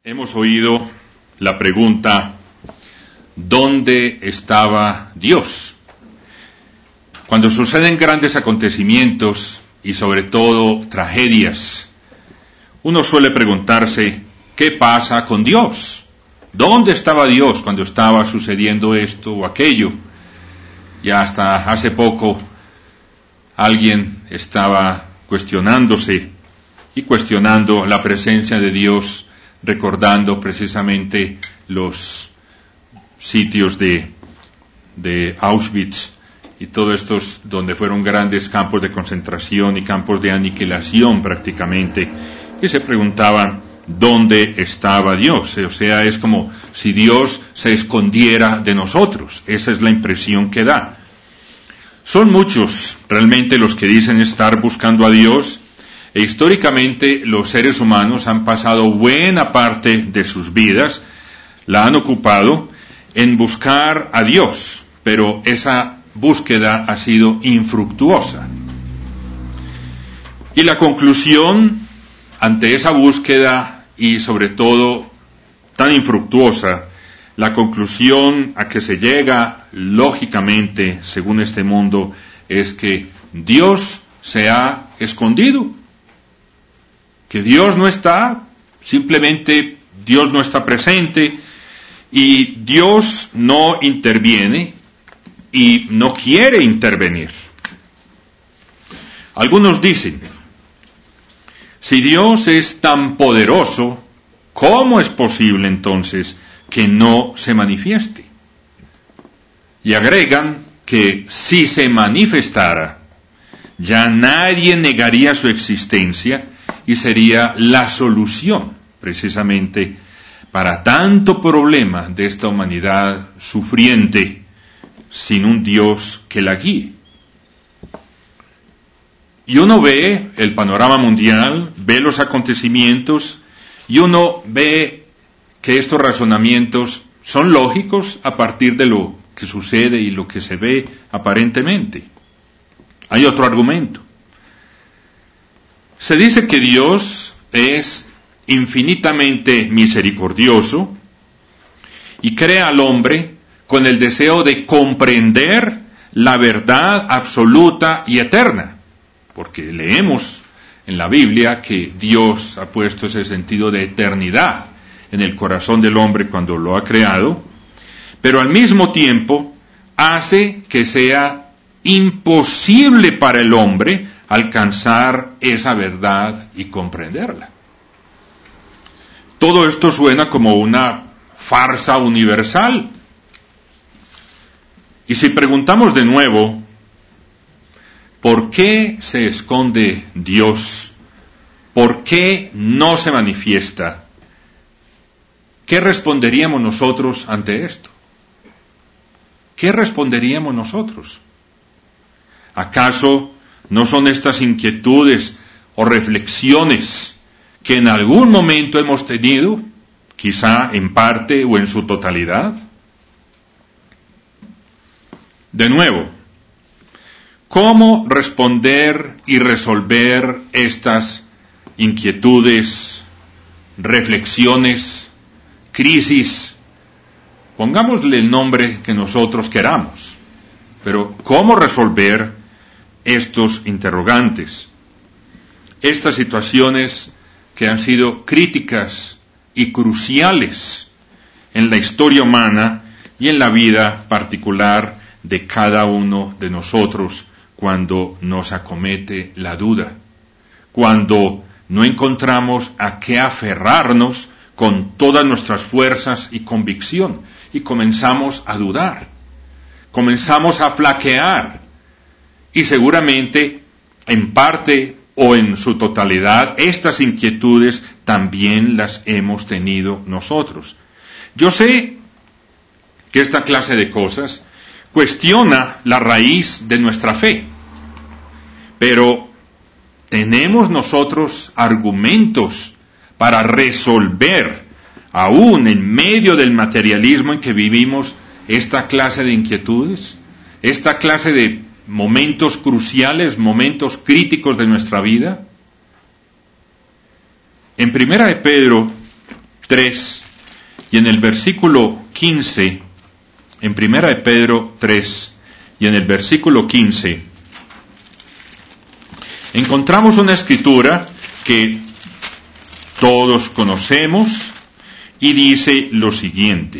Hemos oído la pregunta, ¿dónde estaba Dios? Cuando suceden grandes acontecimientos y sobre todo tragedias, uno suele preguntarse, ¿qué pasa con Dios? ¿Dónde estaba Dios cuando estaba sucediendo esto o aquello? Ya hasta hace poco alguien estaba cuestionándose y cuestionando la presencia de Dios, recordando precisamente los sitios de Auschwitz y todos estos donde fueron grandes campos de concentración y campos de aniquilación prácticamente, y se preguntaban ¿dónde estaba Dios? O sea, es como si Dios se escondiera de nosotros. Esa es la impresión que da. Son muchos realmente los que dicen estar buscando a Dios, e históricamente los seres humanos han pasado buena parte de sus vidas, la han ocupado en buscar a Dios, pero esa búsqueda ha sido infructuosa. Y la conclusión ante esa búsqueda y sobre todo tan infructuosa, la conclusión a que se llega lógicamente según este mundo es que Dios se ha escondido, que Dios no está, simplemente Dios no está presente y Dios no interviene y no quiere intervenir. Algunos dicen, si Dios es tan poderoso, ¿cómo es posible entonces que no se manifieste? Y agregan que si se manifestara, ya nadie negaría su existencia y sería la solución precisamente para tanto problema de esta humanidad sufriente sin un Dios que la guíe. Y uno ve el panorama mundial, ve los acontecimientos, y uno ve que estos razonamientos son lógicos a partir de lo que sucede y lo que se ve aparentemente. Hay otro argumento. Se dice que Dios es infinitamente misericordioso y crea al hombre con el deseo de comprender la verdad absoluta y eterna. Porque leemos en la Biblia que Dios ha puesto ese sentido de eternidad en el corazón del hombre cuando lo ha creado, pero al mismo tiempo hace que sea imposible para el hombre alcanzar esa verdad y comprenderla. Todo esto suena como una farsa universal. Y si preguntamos de nuevo, ¿por qué se esconde Dios? ¿Por qué no se manifiesta? ¿Qué responderíamos nosotros ante esto? ¿Qué responderíamos nosotros? ¿Acaso no son estas inquietudes o reflexiones que en algún momento hemos tenido, quizá en parte o en su totalidad? De nuevo, ¿cómo responder y resolver estas inquietudes, reflexiones, crisis? Pongámosle el nombre que nosotros queramos, pero ¿cómo resolver estos interrogantes? Estas situaciones que han sido críticas y cruciales en la historia humana y en la vida particular de cada uno de nosotros cuando nos acomete la duda, cuando no encontramos a qué aferrarnos con todas nuestras fuerzas y convicción y comenzamos a dudar, comenzamos a flaquear y seguramente en parte o en su totalidad estas inquietudes también las hemos tenido nosotros. Yo sé que esta clase de cosas cuestiona la raíz de nuestra fe, pero ¿tenemos nosotros argumentos para resolver, aún en medio del materialismo en que vivimos, esta clase de inquietudes, esta clase de momentos cruciales, momentos críticos de nuestra vida? En 1 de Pedro 3 y en el versículo 15, en 1 de Pedro 3 y en el versículo 15, encontramos una escritura que todos conocemos y dice lo siguiente.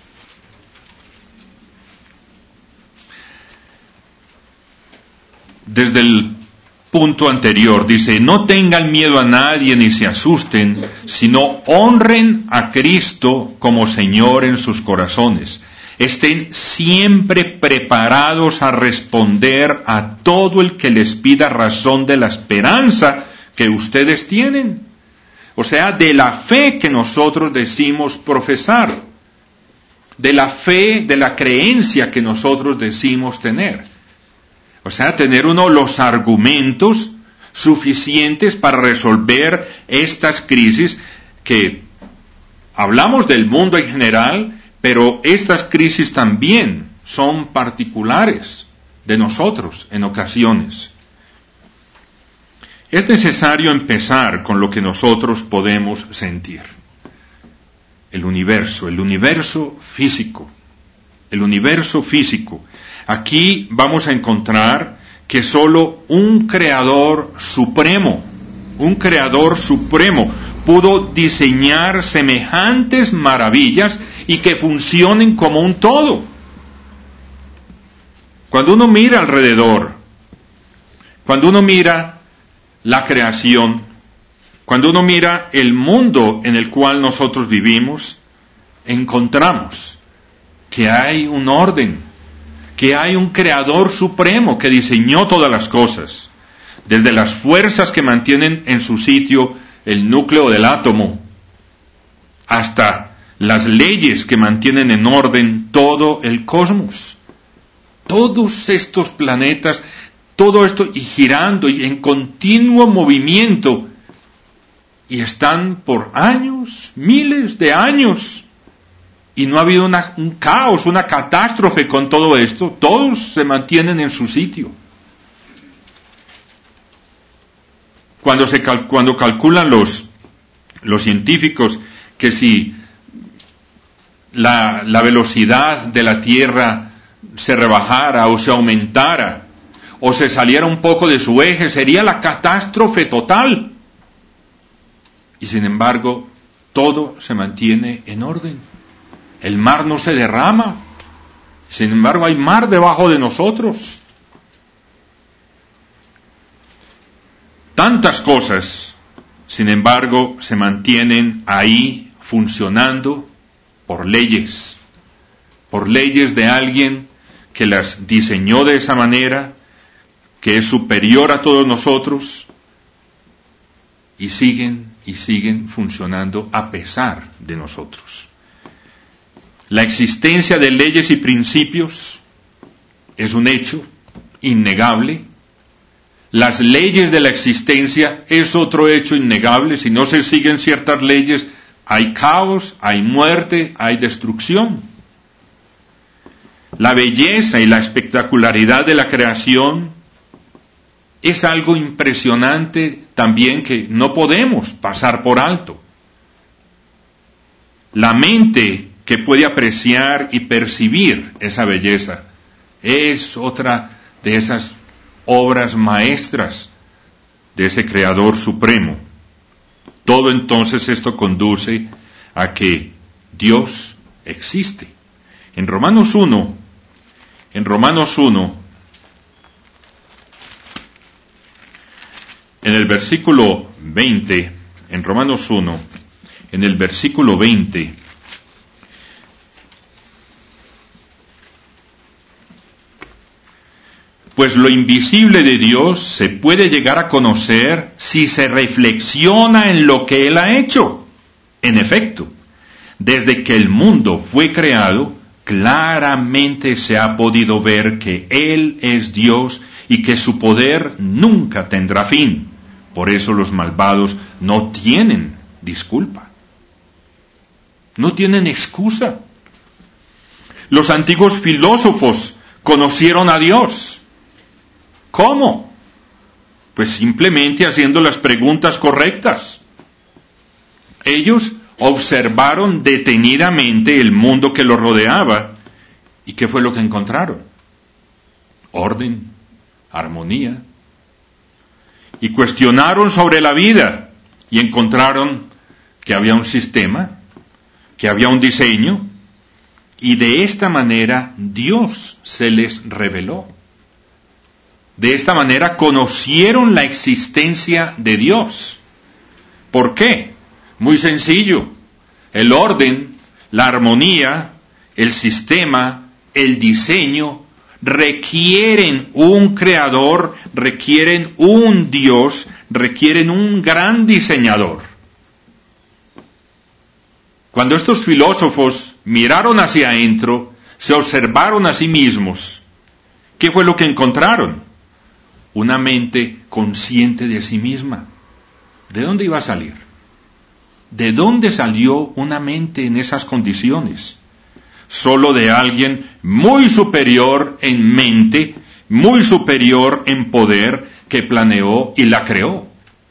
Desde el punto anterior dice, no tengan miedo a nadie ni se asusten, sino honren a Cristo como Señor en sus corazones. Estén siempre preparados a responder a todo el que les pida razón de la esperanza que ustedes tienen. O sea, de la fe que nosotros decimos profesar, de la fe, de la creencia que nosotros decimos tener. O sea, tener los argumentos suficientes para resolver estas crisis que hablamos del mundo en general, pero estas crisis también son particulares de nosotros en ocasiones. Es necesario empezar con lo que nosotros podemos sentir. El universo físico. El universo físico. Aquí vamos a encontrar que solo un creador supremo pudo diseñar semejantes maravillas y que funcionen como un todo. Cuando uno mira alrededor, cuando uno mira la creación, cuando uno mira el mundo en el cual nosotros vivimos, encontramos que hay un orden, que hay un creador supremo que diseñó todas las cosas, desde las fuerzas que mantienen en su sitio el núcleo del átomo, hasta las leyes que mantienen en orden todo el cosmos. Todos estos planetas, todo esto y girando y en continuo movimiento, y están por años, miles de años, y no ha habido un caos, una catástrofe con todo esto. Todos se mantienen en su sitio. Cuando calculan los científicos que si la velocidad de la Tierra se rebajara o se aumentara o se saliera un poco de su eje, sería la catástrofe total. Y sin embargo, todo se mantiene en orden. El mar no se derrama. Sin embargo, hay mar debajo de nosotros. Tantas cosas, sin embargo, se mantienen ahí funcionando por leyes de alguien que las diseñó de esa manera, que es superior a todos nosotros, y siguen funcionando a pesar de nosotros. La existencia de leyes y principios es un hecho innegable. Las leyes de la existencia es otro hecho innegable. Si no se siguen ciertas leyes, hay caos, hay muerte, hay destrucción. La belleza y la espectacularidad de la creación es algo impresionante también que no podemos pasar por alto. La mente que puede apreciar y percibir esa belleza es otra de esas obras maestras de ese Creador Supremo. Todo entonces esto conduce a que Dios existe. En Romanos 1, en el versículo 20, en Romanos 1, en el versículo 20, pues lo invisible de Dios se puede llegar a conocer si se reflexiona en lo que Él ha hecho. En efecto, desde que el mundo fue creado, claramente se ha podido ver que Él es Dios y que su poder nunca tendrá fin. Por eso los malvados no tienen disculpa. No tienen excusa. Los antiguos filósofos conocieron a Dios. ¿Cómo? Pues simplemente haciendo las preguntas correctas. Ellos observaron detenidamente el mundo que los rodeaba. ¿Y qué fue lo que encontraron? Orden, armonía. Y cuestionaron sobre la vida y encontraron que había un sistema, que había un diseño, y de esta manera Dios se les reveló. De esta manera conocieron la existencia de Dios. ¿Por qué? Muy sencillo. El orden, la armonía, el sistema, el diseño requieren un creador, requieren un Dios, requieren un gran diseñador. Cuando estos filósofos miraron hacia adentro, se observaron a sí mismos, ¿qué fue lo que encontraron? Una mente consciente de sí misma. ¿De dónde iba a salir? ¿De dónde salió una mente en esas condiciones? Solo de alguien muy superior en mente, muy superior en poder, que planeó y la creó.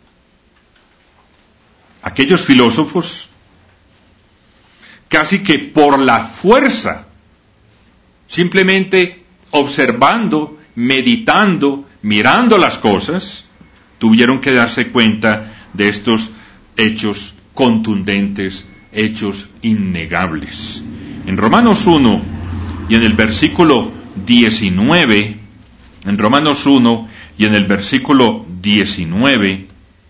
Aquellos filósofos, casi que por la fuerza, simplemente observando, meditando, mirando las cosas, tuvieron que darse cuenta de estos hechos contundentes, hechos innegables. En Romanos 1 y en el versículo 19, en Romanos 1 y en el versículo 19,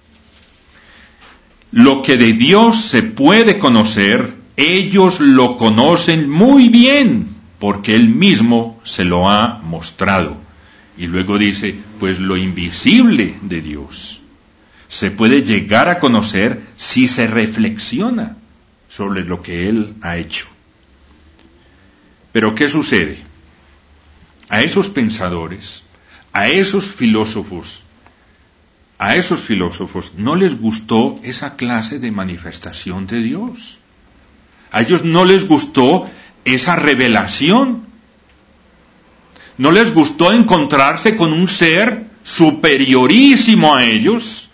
lo que de Dios se puede conocer, ellos lo conocen muy bien, porque Él mismo se lo ha mostrado. Y luego dice, pues lo invisible de Dios se puede llegar a conocer si se reflexiona sobre lo que Él ha hecho. Pero ¿qué sucede? A esos pensadores, a esos filósofos no les gustó esa clase de manifestación de Dios. A ellos no les gustó esa revelación. No les gustó encontrarse con un ser superiorísimo a ellos,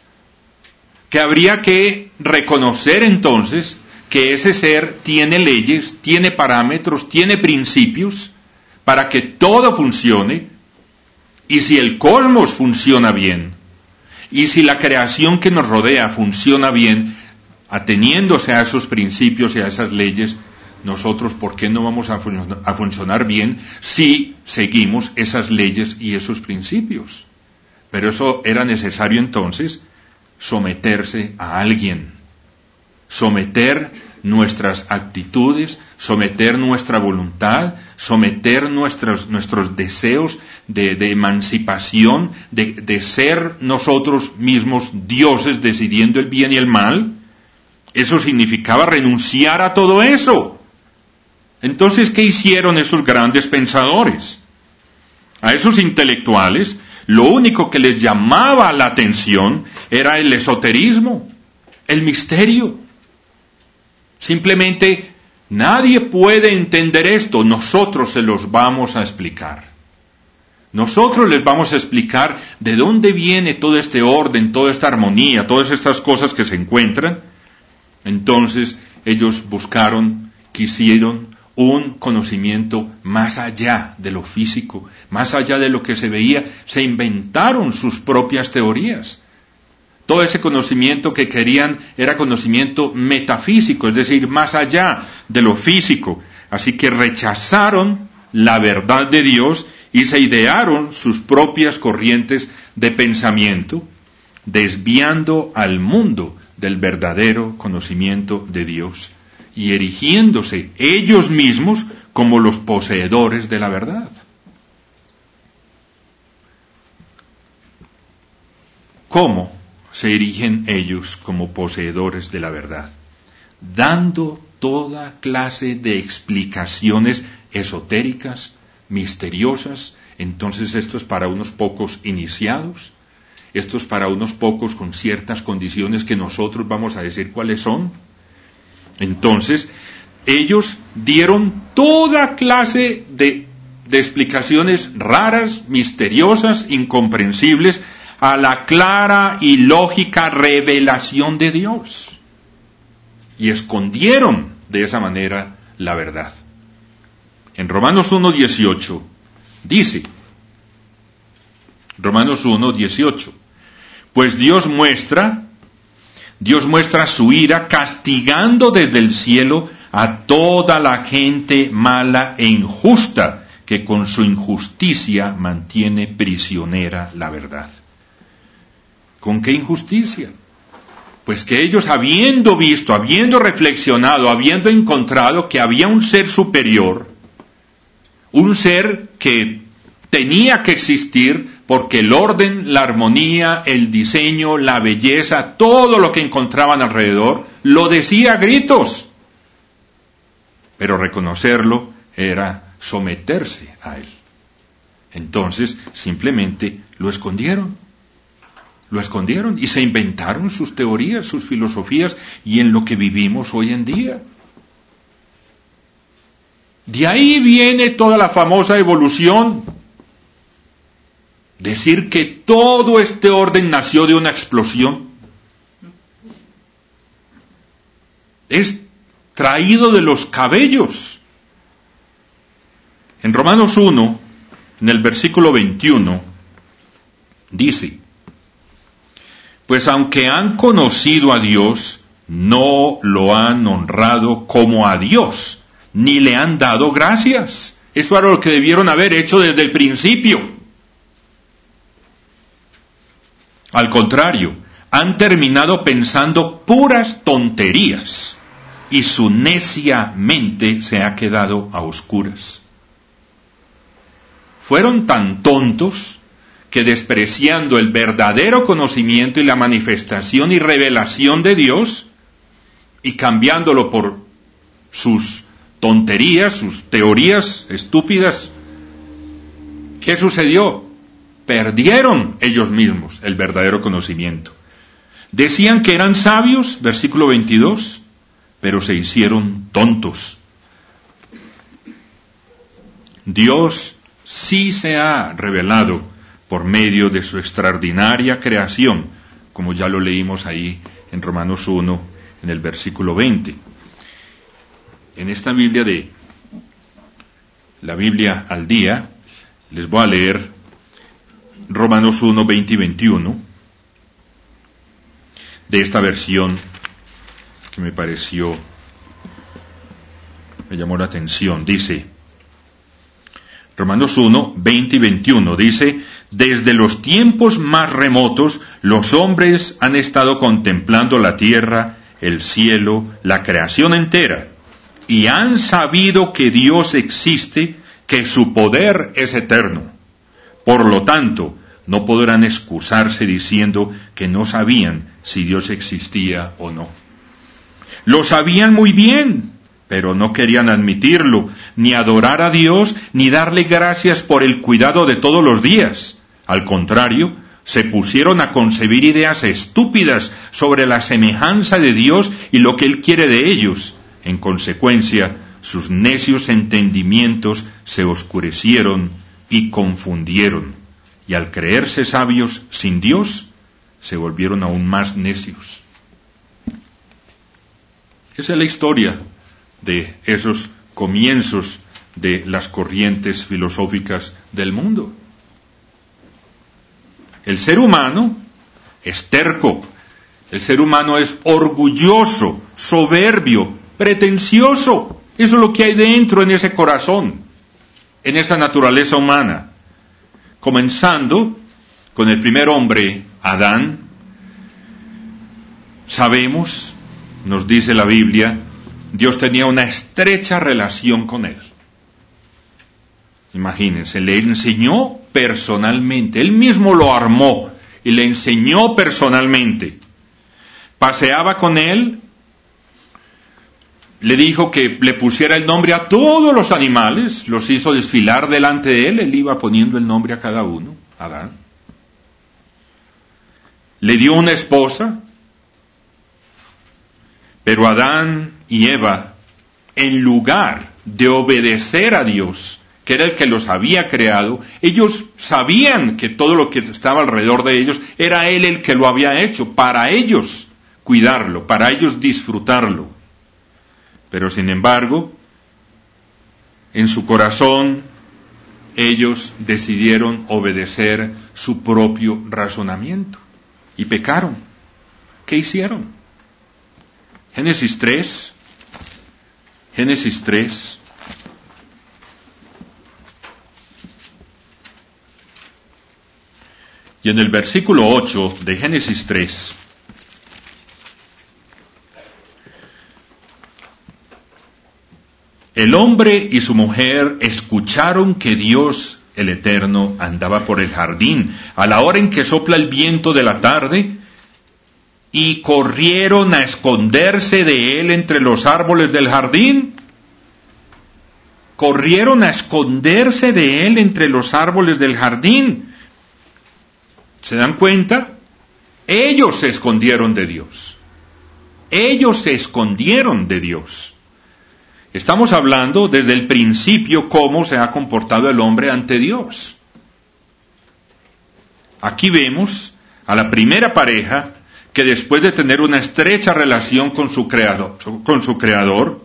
que habría que reconocer entonces que ese ser tiene leyes, tiene parámetros, tiene principios para que todo funcione. Y si el cosmos funciona bien, y si la creación que nos rodea funciona bien, ateniéndose a esos principios y a esas leyes, nosotros, ¿por qué no vamos a funcionar bien si seguimos esas leyes y esos principios? Pero eso era necesario entonces, someterse a alguien, someter nuestras actitudes, someter nuestra voluntad, someter nuestros deseos de emancipación, de ser nosotros mismos dioses decidiendo el bien y el mal. Eso significaba renunciar a todo eso. Entonces, ¿qué hicieron esos grandes pensadores? A esos intelectuales, lo único que les llamaba la atención era el esoterismo, el misterio. Simplemente, nadie puede entender esto, nosotros se los vamos a explicar. Nosotros les vamos a explicar de dónde viene todo este orden, toda esta armonía, todas estas cosas que se encuentran. Entonces, ellos quisieron un conocimiento más allá de lo físico, más allá de lo que se veía, se inventaron sus propias teorías. Todo ese conocimiento que querían era conocimiento metafísico, es decir, más allá de lo físico. Así que rechazaron la verdad de Dios y se idearon sus propias corrientes de pensamiento, desviando al mundo del verdadero conocimiento de Dios y erigiéndose ellos mismos como los poseedores de la verdad. ¿Cómo se erigen ellos como poseedores de la verdad? Dando toda clase de explicaciones esotéricas, misteriosas. Entonces esto es para unos pocos iniciados, esto es para unos pocos con ciertas condiciones que nosotros vamos a decir cuáles son. Entonces, ellos dieron toda clase de explicaciones raras, misteriosas, incomprensibles, a la clara y lógica revelación de Dios. y escondieron de esa manera la verdad. En Romanos 1:18 dice, Romanos 1:18, pues Dios muestra su ira castigando desde el cielo a toda la gente mala e injusta que con su injusticia mantiene prisionera la verdad. ¿Con qué injusticia? Pues que ellos, habiendo visto, habiendo reflexionado, habiendo encontrado que había un ser superior, un ser que tenía que existir porque el orden, la armonía, el diseño, la belleza, todo lo que encontraban alrededor, lo decía a gritos. Pero reconocerlo era someterse a él. Entonces, simplemente lo escondieron y se inventaron sus teorías, sus filosofías, y en lo que vivimos hoy en día. De ahí viene toda la famosa evolución. Decir que todo este orden nació de una explosión es traído de los cabellos. En Romanos 1, en el versículo 21, dice, pues aunque han conocido a Dios, no lo han honrado como a Dios, ni le han dado gracias. Eso era lo que debieron haber hecho desde el principio. Al contrario, han terminado pensando puras tonterías y su necia mente se ha quedado a oscuras. Fueron tan tontos que, despreciando el verdadero conocimiento y la manifestación y revelación de Dios, y cambiándolo por sus tonterías, sus teorías estúpidas, ¿qué sucedió? Perdieron ellos mismos el verdadero conocimiento. Decían que eran sabios, versículo 22, pero se hicieron tontos. Dios sí se ha revelado por medio de su extraordinaria creación, como ya lo leímos ahí en Romanos 1, en el versículo 20. En esta Biblia la Biblia al día, les voy a leer Romanos 1, 20 y 21, de esta versión que me llamó la atención. Dice, Romanos 1, 20 y 21, dice, desde los tiempos más remotos, los hombres han estado contemplando la tierra, el cielo, la creación entera, y han sabido que Dios existe, que su poder es eterno. Por lo tanto, no podrán excusarse diciendo que no sabían si Dios existía o no. Lo sabían muy bien, pero no querían admitirlo, ni adorar a Dios, ni darle gracias por el cuidado de todos los días. Al contrario, se pusieron a concebir ideas estúpidas sobre la semejanza de Dios y lo que Él quiere de ellos. En consecuencia, sus necios entendimientos se oscurecieron y confundieron, y al creerse sabios sin Dios, se volvieron aún más necios. Esa es la historia de esos comienzos de las corrientes filosóficas del mundo. El ser humano es terco, el ser humano es orgulloso, soberbio, pretencioso. Eso es lo que hay dentro en ese corazón, en esa naturaleza humana. Comenzando con el primer hombre, Adán, sabemos, nos dice la Biblia, Dios tenía una estrecha relación con él. Imagínense, le enseñó personalmente, él mismo lo armó y le enseñó personalmente. Paseaba con él, le dijo que le pusiera el nombre a todos los animales, los hizo desfilar delante de él iba poniendo el nombre a cada uno, Adán. Le dio una esposa, pero Adán y Eva, en lugar de obedecer a Dios, que era el que los había creado, ellos sabían que todo lo que estaba alrededor de ellos era Él el que lo había hecho, para ellos cuidarlo, para ellos disfrutarlo. Pero sin embargo, en su corazón, ellos decidieron obedecer su propio razonamiento y pecaron. ¿Qué hicieron? Génesis 3. Y en el versículo 8 de Génesis 3, el hombre y su mujer escucharon que Dios, el Eterno, andaba por el jardín a la hora en que sopla el viento de la tarde, y corrieron a esconderse de él entre los árboles del jardín. Corrieron a esconderse de él entre los árboles del jardín. ¿Se dan cuenta? Ellos se escondieron de Dios. Ellos se escondieron de Dios. Estamos hablando desde el principio cómo se ha comportado el hombre ante Dios. Aquí vemos a la primera pareja que después de tener una estrecha relación con su creador,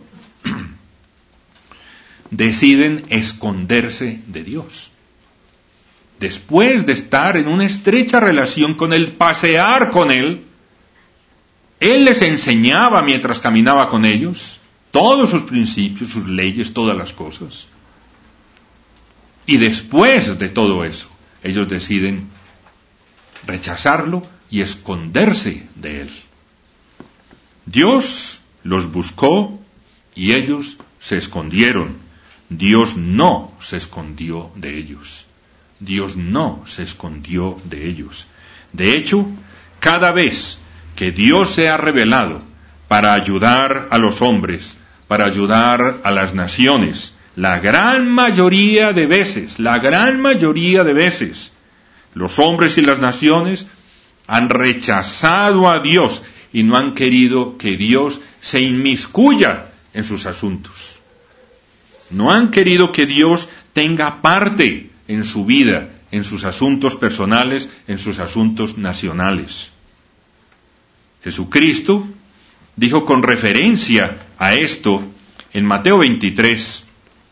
deciden esconderse de Dios. Después de estar en una estrecha relación con Él, pasear con Él les enseñaba mientras caminaba con ellos todos sus principios, sus leyes, todas las cosas. Y después de todo eso, ellos deciden rechazarlo y esconderse de Él. Dios los buscó y ellos se escondieron. Dios no se escondió de ellos. Dios no se escondió de ellos. De hecho, cada vez que Dios se ha revelado para ayudar a los hombres, para ayudar a las naciones, la gran mayoría de veces, los hombres y las naciones han rechazado a Dios y no han querido que Dios se inmiscuya en sus asuntos. No han querido que Dios tenga parte en su vida, en sus asuntos personales, en sus asuntos nacionales. Jesucristo dijo con referencia a esto en Mateo 23,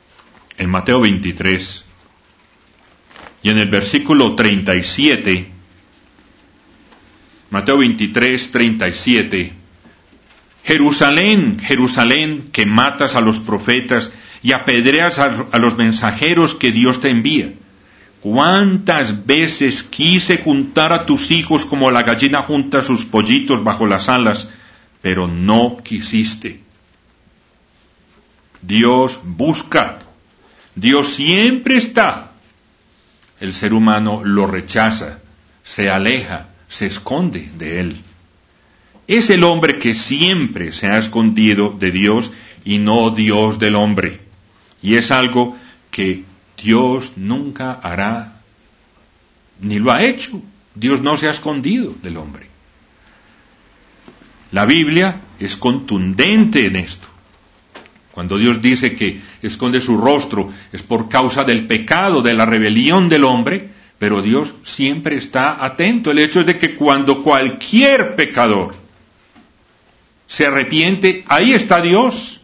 y en el versículo 37, Mateo 23, 37, Jerusalén, Jerusalén, que matas a los profetas y apedreas a los mensajeros que Dios te envía. ¿Cuántas veces quise juntar a tus hijos como la gallina junta sus pollitos bajo las alas, pero no quisiste? Dios busca, Dios siempre está. El ser humano lo rechaza, se aleja, se esconde de Él. Es el hombre que siempre se ha escondido de Dios y no Dios del hombre. Y es algo que Dios nunca hará, ni lo ha hecho. Dios no se ha escondido del hombre. La Biblia es contundente en esto. Cuando Dios dice que esconde su rostro, es por causa del pecado, de la rebelión del hombre, pero Dios siempre está atento. El hecho es de que cuando cualquier pecador se arrepiente, ahí está Dios.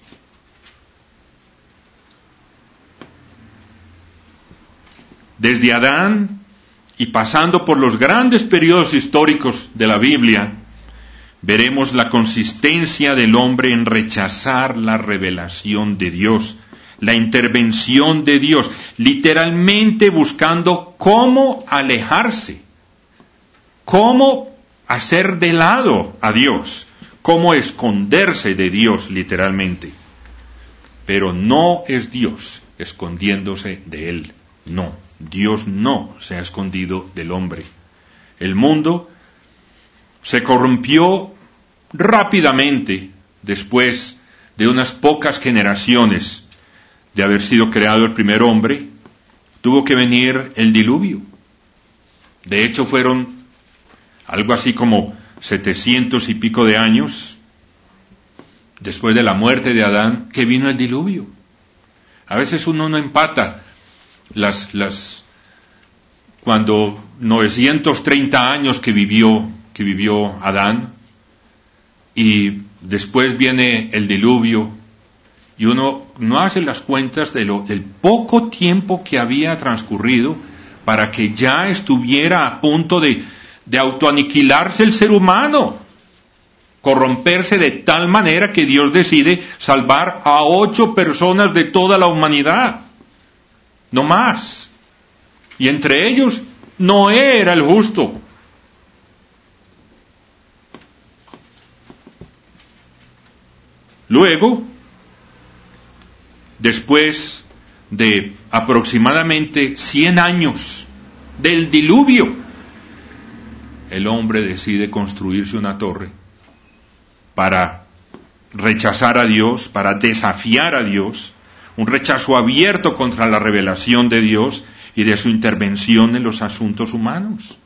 Desde Adán y pasando por los grandes periodos históricos de la Biblia, veremos la consistencia del hombre en rechazar la revelación de Dios, la intervención de Dios, literalmente buscando cómo alejarse, cómo hacer de lado a Dios, cómo esconderse de Dios literalmente. Pero no es Dios escondiéndose de Él, no. Dios no se ha escondido del hombre. El mundo se corrompió rápidamente después de unas pocas generaciones de haber sido creado el primer hombre. Tuvo que venir el diluvio. De hecho, fueron algo así como 700 y pico de años después de la muerte de Adán que vino el diluvio. A veces uno no empata cuando 930 años que vivió Adán, y después viene el diluvio, Y uno no hace las cuentas del poco tiempo que había transcurrido para que ya estuviera a punto de autoaniquilarse el ser humano, corromperse de tal manera que Dios decide salvar a 8 personas de toda la humanidad, no más. Y entre ellos, Noé era el justo. Luego, después de aproximadamente 100 años del diluvio, el hombre decide construirse una torre para rechazar a Dios, para desafiar a Dios, un rechazo abierto contra la revelación de Dios y de su intervención en los asuntos humanos.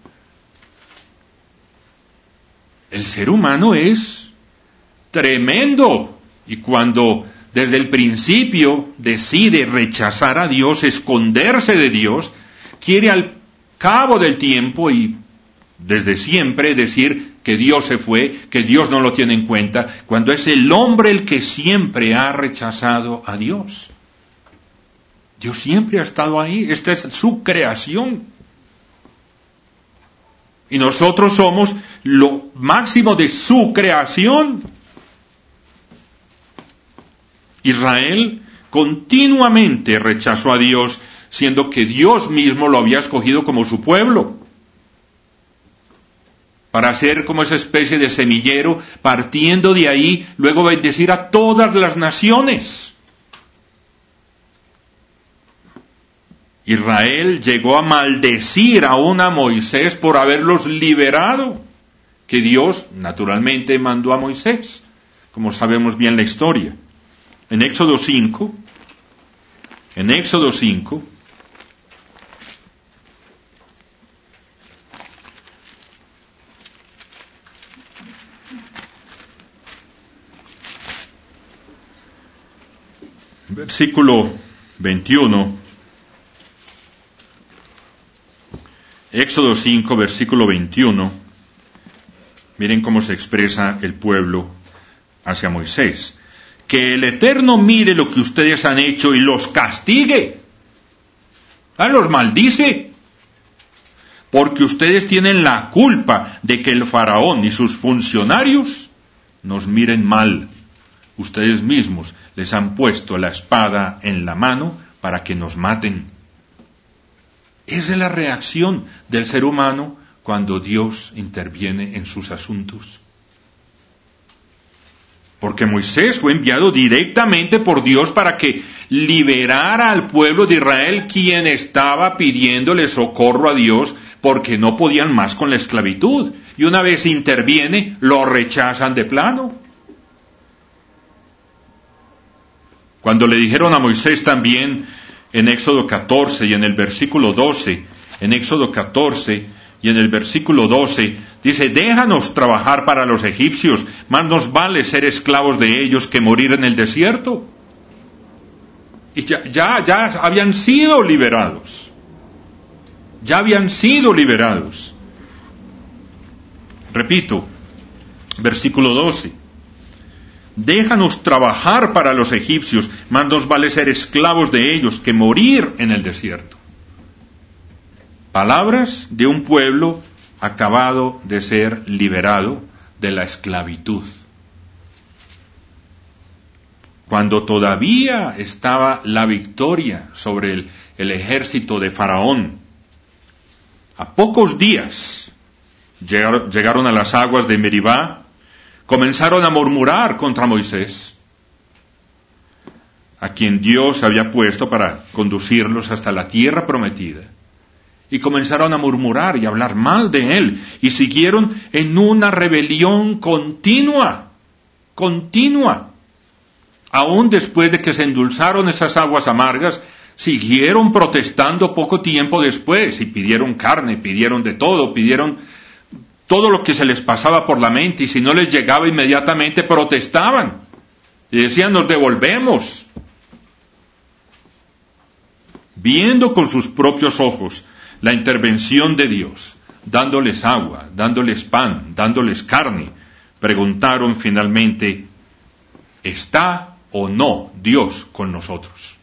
El ser humano es tremendo, y cuando desde el principio decide rechazar a Dios, esconderse de Dios, quiere al cabo del tiempo y desde siempre decir que Dios se fue, que Dios no lo tiene en cuenta, cuando es el hombre el que siempre ha rechazado a Dios. Dios siempre ha estado ahí, esta es su creación. Y nosotros somos lo máximo de su creación. Israel continuamente rechazó a Dios, siendo que Dios mismo lo había escogido como su pueblo, para ser como esa especie de semillero, partiendo de ahí, luego bendecir a todas las naciones. Israel llegó a maldecir aún a Moisés por haberlos liberado, que Dios naturalmente mandó a Moisés, como sabemos bien la historia. En Éxodo 5, versículo 21, Éxodo 5, versículo 21, miren cómo se expresa el pueblo hacia Moisés. Que el Eterno mire lo que ustedes han hecho y los castigue. Los maldice. Porque ustedes tienen la culpa de que el faraón y sus funcionarios nos miren mal. Ustedes mismos les han puesto la espada en la mano para que nos maten. Esa es la reacción del ser humano cuando Dios interviene en sus asuntos. Porque Moisés fue enviado directamente por Dios para que liberara al pueblo de Israel, quien estaba pidiéndole socorro a Dios porque no podían más con la esclavitud. Y una vez interviene, lo rechazan de plano. Cuando le dijeron a Moisés también en Éxodo 14 y en el versículo 12, en Éxodo 14 y en el versículo 12, dice, déjanos trabajar para los egipcios, más nos vale ser esclavos de ellos que morir en el desierto. Y ya habían sido liberados. Ya habían sido liberados. Repito, versículo 12. Déjanos trabajar para los egipcios, más nos vale ser esclavos de ellos que morir en el desierto. Palabras de un pueblo acabado de ser liberado de la esclavitud. Cuando todavía estaba la victoria sobre el ejército de Faraón, a pocos días llegaron a las aguas de Meribá, comenzaron a murmurar contra Moisés, a quien Dios había puesto para conducirlos hasta la tierra prometida. Y comenzaron a murmurar y a hablar mal de él, y siguieron en una rebelión continua. Aún después de que se endulzaron esas aguas amargas, siguieron protestando poco tiempo después, y pidieron carne, pidieron de todo, pidieron todo lo que se les pasaba por la mente, y si no les llegaba inmediatamente protestaban, y decían, nos devolvemos. Viendo con sus propios ojos la intervención de Dios, dándoles agua, dándoles pan, dándoles carne, preguntaron finalmente, ¿está o no Dios con nosotros.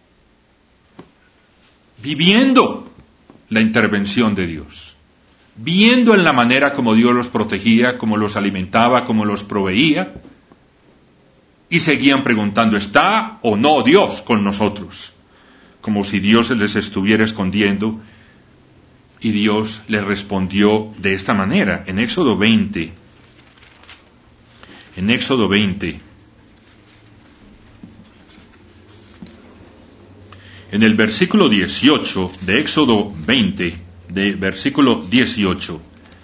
Viviendo la intervención de Dios, viendo en la manera como Dios los protegía, como los alimentaba, como los proveía, y seguían preguntando, ¿está o no Dios con nosotros? Como si Dios se les estuviera escondiendo, y Dios les respondió de esta manera, en Éxodo 20, en el versículo 18 de Éxodo 20, de versículo 18.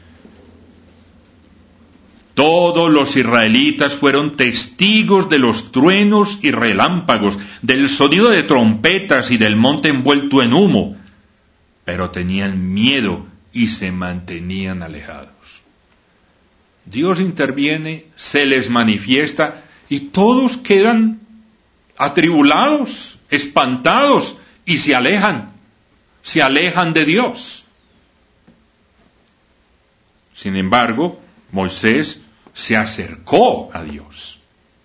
Todos los israelitas fueron testigos de los truenos y relámpagos, del sonido de trompetas y del monte envuelto en humo, pero tenían miedo y se mantenían alejados. Dios interviene, se les manifiesta y todos quedan atribulados, espantados y se alejan de Dios. Sin embargo, Moisés se acercó a Dios.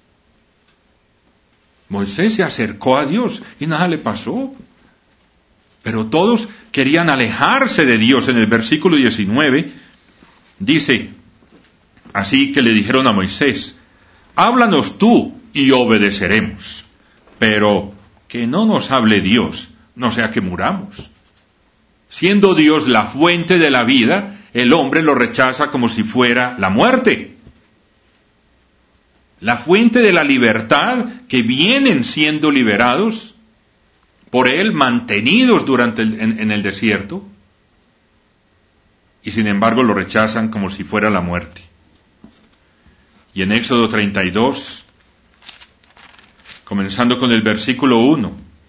Moisés se acercó a Dios y nada le pasó. Pero todos querían alejarse de Dios. En el versículo 19 dice, así que le dijeron a Moisés, háblanos tú y obedeceremos, pero que no nos hable Dios, no sea que muramos. Siendo Dios la fuente de la vida, el hombre lo rechaza como si fuera la muerte. La fuente de la libertad, que vienen siendo liberados por Él, mantenidos en el desierto, y sin embargo lo rechazan como si fuera la muerte. Y en Éxodo 32, comenzando con el versículo 1,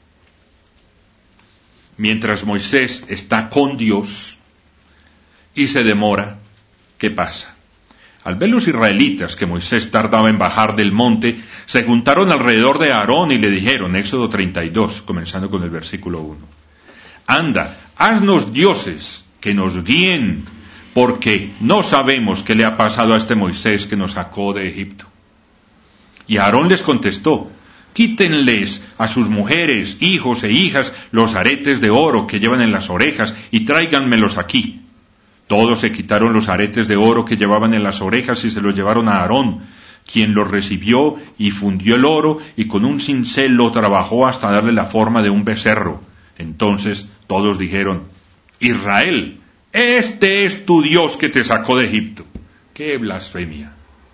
mientras Moisés está con Dios y se demora, ¿qué pasa? Al ver los israelitas que Moisés tardaba en bajar del monte, se juntaron alrededor de Aarón y le dijeron, Éxodo 32, comenzando con el versículo 1, anda, haznos dioses que nos guíen, porque no sabemos qué le ha pasado a este Moisés que nos sacó de Egipto. Y Aarón les contestó, quítenles a sus mujeres, hijos e hijas los aretes de oro que llevan en las orejas y tráiganmelos aquí. Todos se quitaron los aretes de oro que llevaban en las orejas y se los llevaron a Aarón, quien los recibió y fundió el oro y con un cincel lo trabajó hasta darle la forma de un becerro. Entonces todos dijeron, Israel, este es tu Dios que te sacó de Egipto. ¡Qué blasfemia!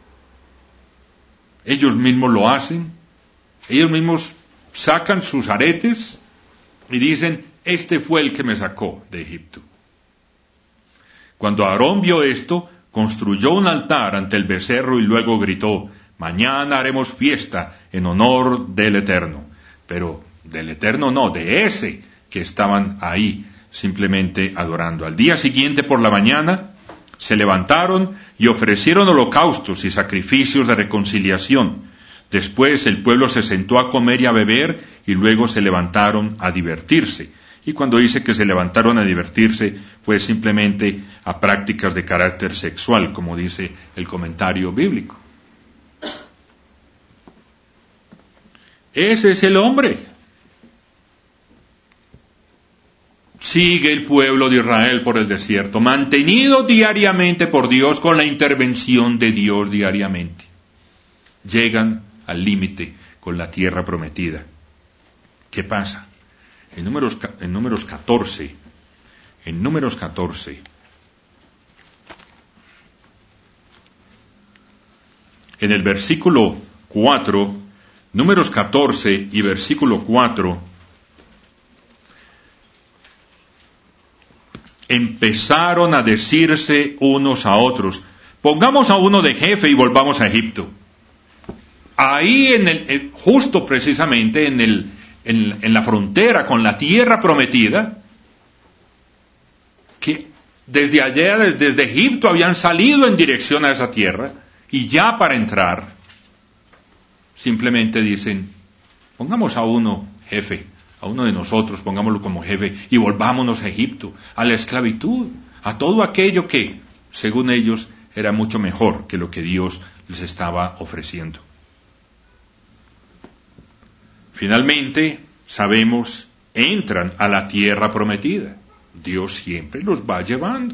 Ellos mismos lo hacen, ellos mismos sacan sus aretes y dicen, este fue el que me sacó de Egipto. Cuando Aarón vio esto, construyó un altar ante el becerro y luego gritó, mañana haremos fiesta en honor del Eterno. Pero del Eterno no, de ese que estaban ahí simplemente adorando. Al día siguiente por la mañana se levantaron y ofrecieron holocaustos y sacrificios de reconciliación. Después el pueblo se sentó a comer y a beber y luego se levantaron a divertirse. Y cuando dice que se levantaron a divertirse, fue simplemente a prácticas de carácter sexual, como dice el comentario bíblico. Ese es el hombre. Sigue el pueblo de Israel por el desierto, mantenido diariamente por Dios, con la intervención de Dios diariamente. Llegan al límite con la tierra prometida. ¿Qué pasa? En números 14, en el versículo 4, números 14 y versículo 4, empezaron a decirse unos a otros, pongamos a uno de jefe y volvamos a Egipto. Ahí justo precisamente en la frontera con la tierra prometida, que desde allá, desde Egipto, habían salido en dirección a esa tierra, y ya para entrar, simplemente dicen, pongamos a uno jefe, a uno de nosotros, pongámoslo como jefe, y volvámonos a Egipto, a la esclavitud, a todo aquello que, según ellos, era mucho mejor que lo que Dios les estaba ofreciendo. Finalmente, sabemos, entran a la tierra prometida. Dios siempre los va llevando.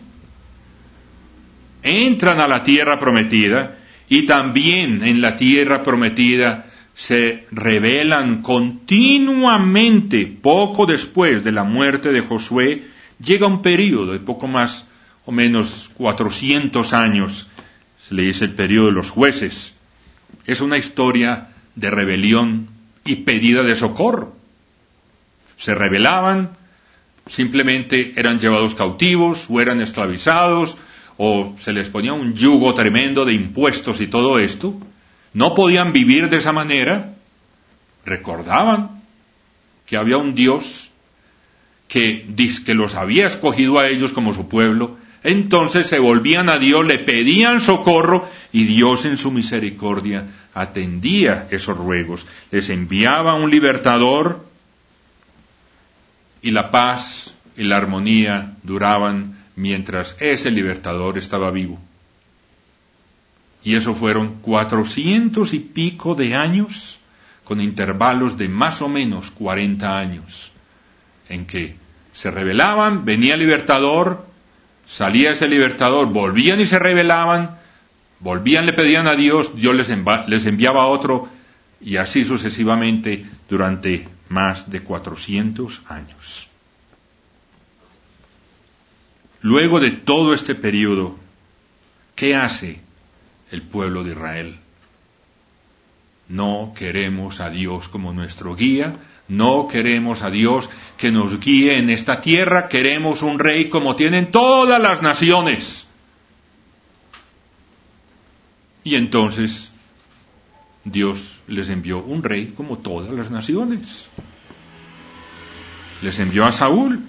Entran a la tierra prometida y también en la tierra prometida se rebelan continuamente. Poco después de la muerte de Josué, llega un periodo de poco más o menos 400 años, se le dice el periodo de los jueces. Es una historia de rebelión y pedida de socorro. Se rebelaban, simplemente eran llevados cautivos o eran esclavizados, o se les ponía un yugo tremendo de impuestos y todo esto. No podían vivir de esa manera. Recordaban que había un Dios que los había escogido a ellos como su pueblo. Entonces se volvían a Dios, le pedían socorro y Dios en su misericordia atendía esos ruegos. Les enviaba un libertador y la paz y la armonía duraban mientras ese libertador estaba vivo. Y eso fueron 400 y pico de años, con intervalos de más o menos 40 años, en que se rebelaban, venía el libertador, salía ese libertador, volvían y se rebelaban, volvían, le pedían a Dios, Dios les enviaba otro, y así sucesivamente durante más de 400 años. Luego de todo este periodo, ¿qué hace el pueblo de Israel? No queremos a Dios como nuestro guía, no queremos a Dios que nos guíe en esta tierra, queremos un rey como tienen todas las naciones. Y entonces Dios les envió un rey como todas las naciones. Les envió a Saúl.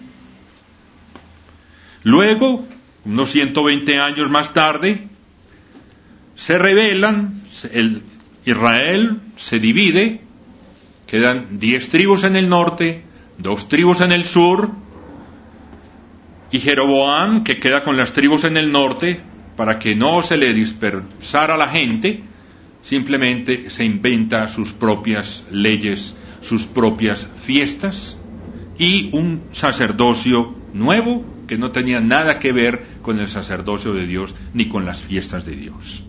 Luego, unos 120 años más tarde, se rebelan, Israel se divide, quedan 10 tribus en el norte, 2 tribus en el sur, y Jeroboam, que queda con las tribus en el norte, para que no se le dispersara la gente, simplemente se inventa sus propias leyes, sus propias fiestas, y un sacerdocio nuevo que no tenía nada que ver con el sacerdocio de Dios ni con las fiestas de Dios.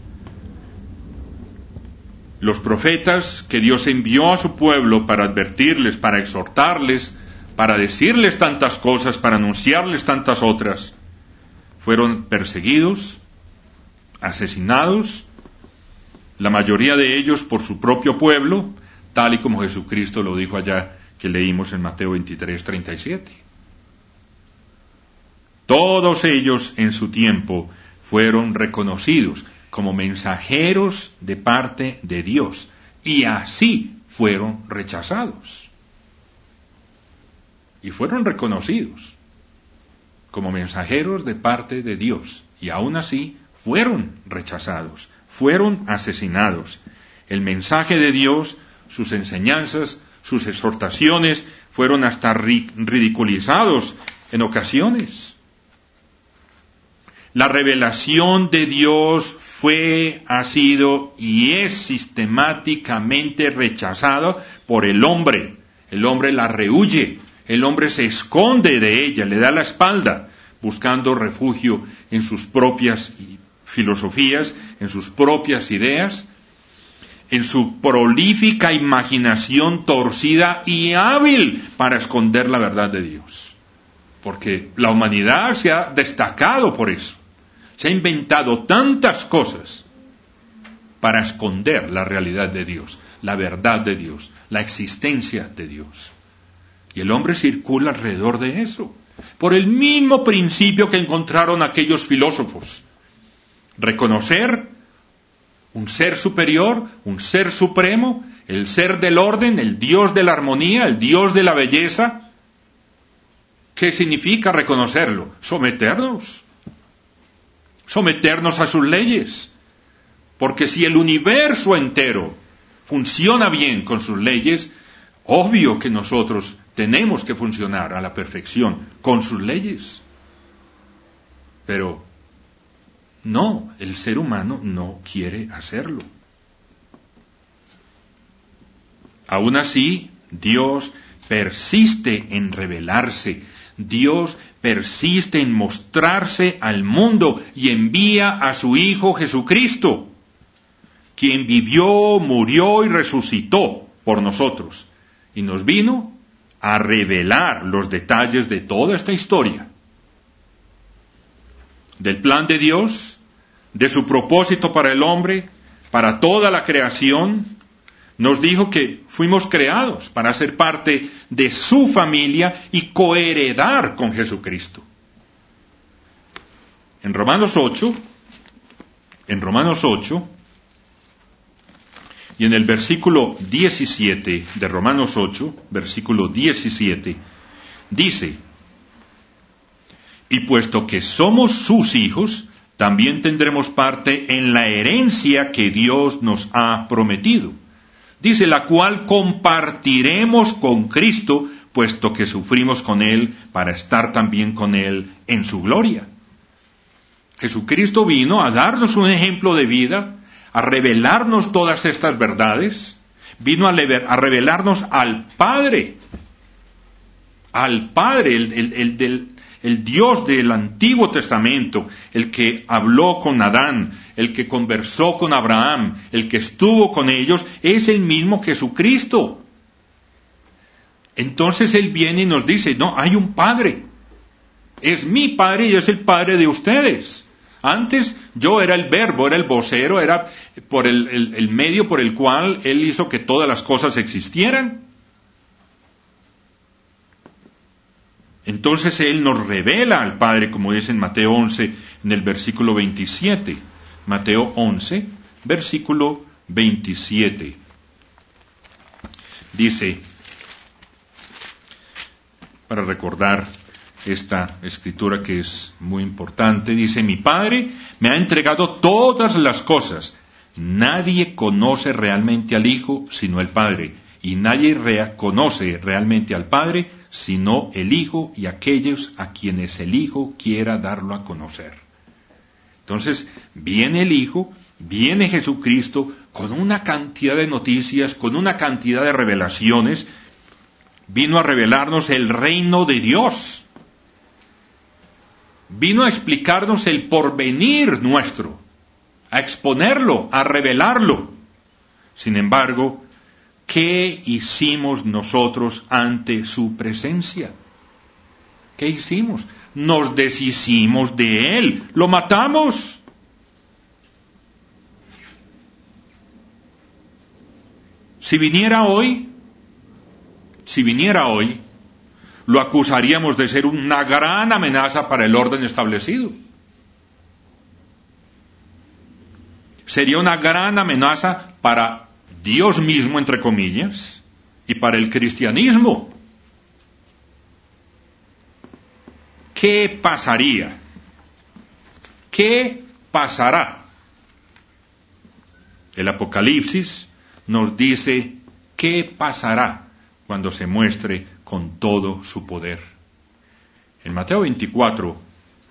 Los profetas que Dios envió a su pueblo para advertirles, para exhortarles, para decirles tantas cosas, para anunciarles tantas otras, fueron perseguidos, asesinados, la mayoría de ellos por su propio pueblo, tal y como Jesucristo lo dijo allá que leímos en Mateo 23:37. Todos ellos en su tiempo fueron reconocidos como mensajeros de parte de Dios, y así fueron rechazados. Y fueron reconocidos como mensajeros de parte de Dios, y aún así fueron rechazados, fueron asesinados. El mensaje de Dios, sus enseñanzas, sus exhortaciones, fueron hasta ridiculizados en ocasiones. La revelación de Dios ha sido y es sistemáticamente rechazada por el hombre. El hombre la rehúye, el hombre se esconde de ella, le da la espalda, buscando refugio en sus propias filosofías, en sus propias ideas, en su prolífica imaginación torcida y hábil para esconder la verdad de Dios. Porque la humanidad se ha destacado por eso. Se ha inventado tantas cosas para esconder la realidad de Dios, la verdad de Dios, la existencia de Dios. Y el hombre circula alrededor de eso, por el mismo principio que encontraron aquellos filósofos. Reconocer un ser superior, un ser supremo, el ser del orden, el Dios de la armonía, el Dios de la belleza. ¿Qué significa reconocerlo? Someternos a sus leyes. Porque si el universo entero funciona bien con sus leyes, obvio que nosotros tenemos que funcionar a la perfección con sus leyes. Pero no, el ser humano no quiere hacerlo. Aún así, Dios persiste en revelarse. Dios persiste en mostrarse al mundo y envía a su Hijo Jesucristo, quien vivió, murió y resucitó por nosotros. Y nos vino a revelar los detalles de toda esta historia. Del plan de Dios, de su propósito para el hombre, para toda la creación. Nos dijo que fuimos creados para ser parte de su familia y coheredar con Jesucristo. En Romanos 8, y en el versículo 17 de Romanos 8, versículo 17, dice: y puesto que somos sus hijos, también tendremos parte en la herencia que Dios nos ha prometido. Dice, la cual compartiremos con Cristo, puesto que sufrimos con Él, para estar también con Él en su gloria. Jesucristo vino a darnos un ejemplo de vida, a revelarnos todas estas verdades, vino a revelarnos al Padre, el Dios del Antiguo Testamento, el que habló con Adán, el que conversó con Abraham, el que estuvo con ellos, es el mismo Jesucristo. Entonces Él viene y nos dice, no, hay un Padre, es mi Padre y es el Padre de ustedes. Antes yo era el verbo, era el vocero, era por el medio por el cual Él hizo que todas las cosas existieran. Entonces Él nos revela al Padre, como dice en Mateo 11, en el versículo 27. Mateo 11, versículo 27. Dice, para recordar esta escritura que es muy importante, dice, mi Padre me ha entregado todas las cosas. Nadie conoce realmente al Hijo sino el Padre, y nadie conoce realmente al Padre sino el Hijo y aquellos a quienes el Hijo quiera darlo a conocer. Entonces, viene el Hijo, viene Jesucristo con una cantidad de noticias, con una cantidad de revelaciones. Vino a revelarnos el reino de Dios. Vino a explicarnos el porvenir nuestro, a exponerlo, a revelarlo. Sin embargo, ¿qué hicimos nosotros ante su presencia? ¿Qué hicimos? Nos deshicimos de Él, lo matamos. Si viniera hoy, lo acusaríamos de ser una gran amenaza para el orden establecido. Sería una gran amenaza para Dios mismo, entre comillas, y para el cristianismo. ¿Qué pasaría? ¿Qué pasará? El Apocalipsis nos dice qué pasará cuando se muestre con todo su poder. En Mateo 24,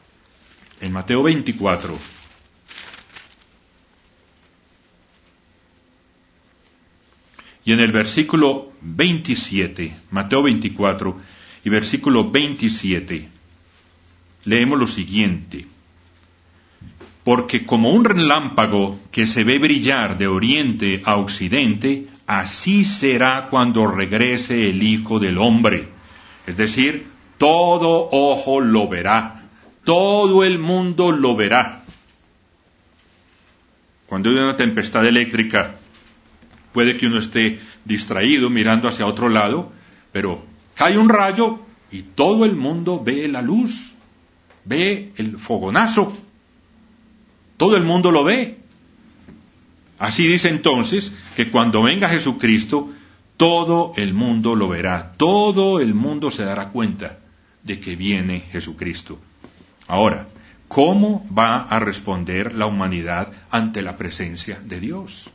y en el versículo 27, Mateo 24 y versículo 27, leemos lo siguiente: porque como un relámpago que se ve brillar de oriente a occidente, así será cuando regrese el Hijo del Hombre. Es decir, todo ojo lo verá, todo el mundo lo verá. Cuando hay una tempestad eléctrica, puede que uno esté distraído mirando hacia otro lado, pero cae un rayo y todo el mundo ve la luz, ve el fogonazo. Todo el mundo lo ve. Así dice entonces que cuando venga Jesucristo, todo el mundo lo verá. Todo el mundo se dará cuenta de que viene Jesucristo. Ahora, ¿cómo va a responder la humanidad ante la presencia de Dios?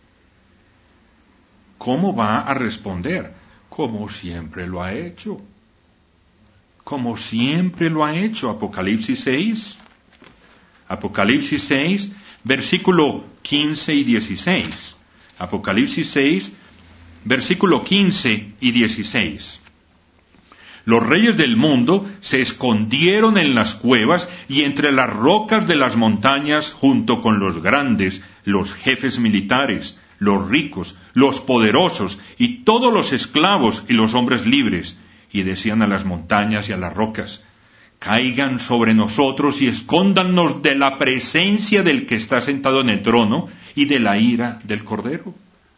¿Cómo va a responder? Como siempre lo ha hecho. Como siempre lo ha hecho. Apocalipsis 6. Apocalipsis 6, versículo 15 y 16. Apocalipsis 6, versículo 15 y 16. Los reyes del mundo se escondieron en las cuevas y entre las rocas de las montañas junto con los grandes, los jefes militares, los ricos, los poderosos y todos los esclavos y los hombres libres, y decían a las montañas y a las rocas: caigan sobre nosotros y escóndannos de la presencia del que está sentado en el trono y de la ira del Cordero.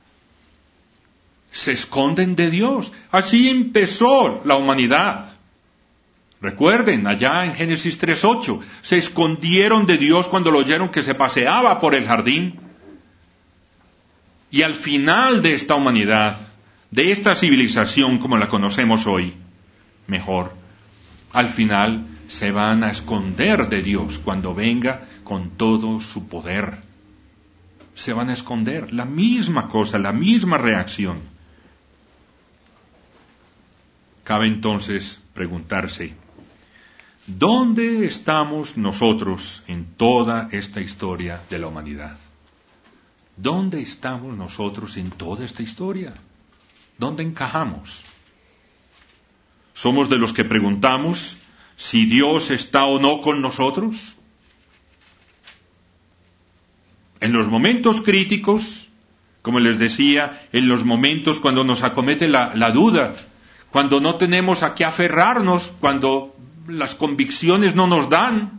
Se esconden de Dios. Así empezó la humanidad. Recuerden, allá en Génesis 3:8, se escondieron de Dios cuando lo oyeron que se paseaba por el jardín. Y al final de esta humanidad, de esta civilización como la conocemos hoy, mejor, al final se van a esconder de Dios cuando venga con todo su poder. Se van a esconder. La misma cosa, la misma reacción. Cabe entonces preguntarse, ¿dónde estamos nosotros en toda esta historia de la humanidad? ¿Dónde estamos nosotros en toda esta historia? ¿Dónde encajamos? ¿Somos de los que preguntamos si Dios está o no con nosotros? En los momentos críticos, como les decía, en los momentos cuando nos acomete la duda, cuando no tenemos a qué aferrarnos, cuando las convicciones no nos dan,